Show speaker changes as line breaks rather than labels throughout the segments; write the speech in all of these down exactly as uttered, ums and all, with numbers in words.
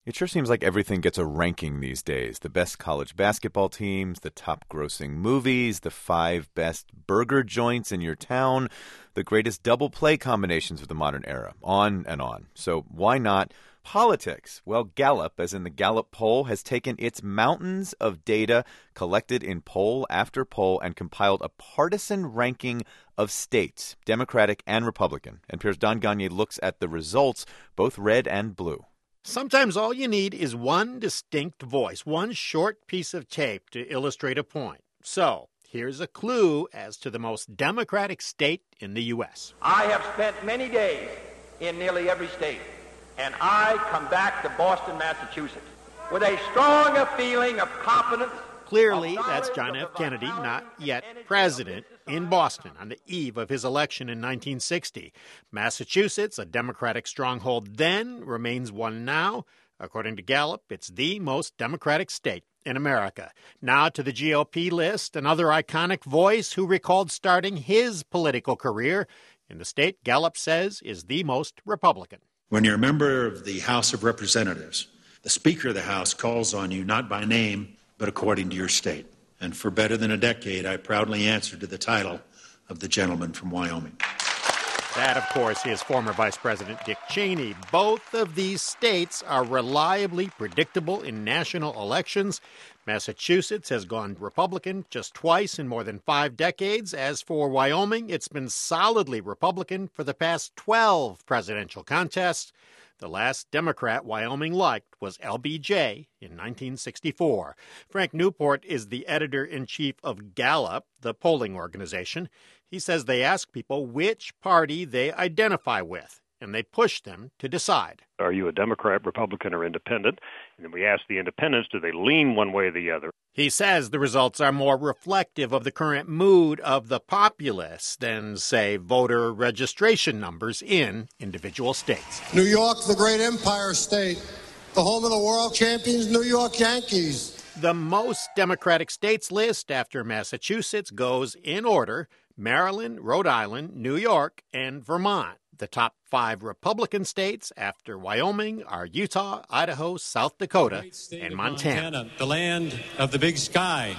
It sure seems like everything gets a ranking these days. The best college basketball teams, the top grossing movies, the five best burger joints in your town, the greatest double play combinations of the modern era, on and on. So why not politics? Well, Gallup, as in the Gallup poll, has taken its mountains of data collected in poll after poll and compiled a partisan ranking of states, Democratic and Republican. N P R's Don Gonyea looks at the results, both red and blue.
Sometimes all you need is one distinct voice, one short piece of tape to illustrate a point. So, here's a clue as to the most Democratic state in the U S.
I have spent many days in nearly every state, and I come back to Boston, Massachusetts, with a strong feeling of confidence.
Clearly, that's John F. Kennedy, not yet president, in Boston on the eve of his election in nineteen sixty. Massachusetts, a Democratic stronghold then, remains one now. According to Gallup, it's the most Democratic state in America. Now to the G O P list, another iconic voice who recalled starting his political career in the state Gallup says is the most Republican.
When you're a member of the House of Representatives, the Speaker of the House calls on you not by name, but according to your state. And for better than a decade, I proudly answered to the title of the gentleman from Wyoming.
That, of course, is former Vice President Dick Cheney. Both of these states are reliably predictable in national elections. Massachusetts has gone Republican just twice in more than five decades. As for Wyoming, it's been solidly Republican for the past twelve presidential contests. The last Democrat Wyoming liked was L B J in nineteen sixty-four. Frank Newport is the editor-in-chief of Gallup, the polling organization. He says they ask people which party they identify with, and they push them to decide.
Are you a Democrat, Republican, or Independent? And then we ask the independents, do they lean one way or the other?
He says the results are more reflective of the current mood of the populace than, say, voter registration numbers in individual states.
New York, the great empire state, the home of the world champions, New York Yankees.
The most Democratic states list after Massachusetts goes in order: Maryland, Rhode Island, New York, and Vermont. The top five Republican states after Wyoming are Utah, Idaho, South Dakota, and Montana.
Montana. The land of the big sky.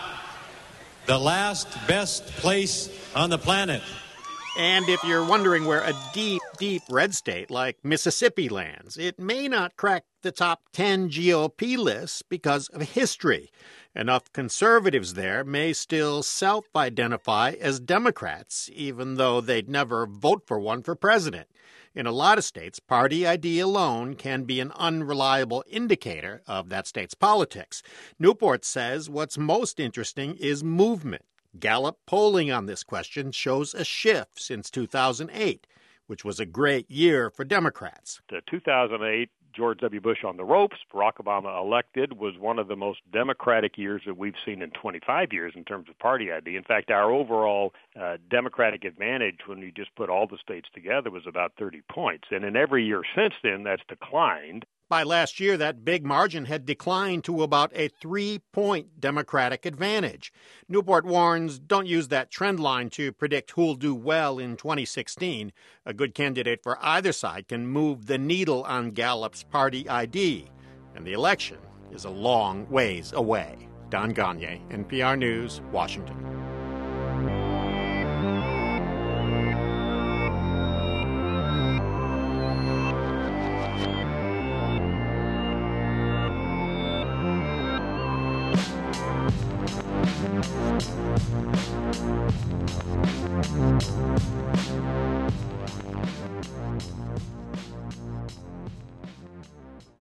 The last best place on the planet.
And if you're wondering where a deep, deep red state like Mississippi lands, it may not crack the top ten G O P lists because of history. Enough conservatives there may still self-identify as Democrats, even though they'd never vote for one for president. In a lot of states, party I D alone can be an unreliable indicator of that state's politics. Newport says what's most interesting is movement. Gallup polling on this question shows a shift since two thousand eight, which was a great year for Democrats.
The two thousand eight, George W. Bush on the ropes, Barack Obama elected, was one of the most Democratic years that we've seen in twenty-five years in terms of party I D. In fact, our overall uh, Democratic advantage when you just put all the states together was about thirty points. And in every year since then, that's declined.
By last year, that big margin had declined to about a three-point Democratic advantage. Newport warns, don't use that trend line to predict who'll do well in twenty sixteen. A good candidate for either side can move the needle on Gallup's party I D. And the election is a long ways away. Don Gonyea, N P R News, Washington.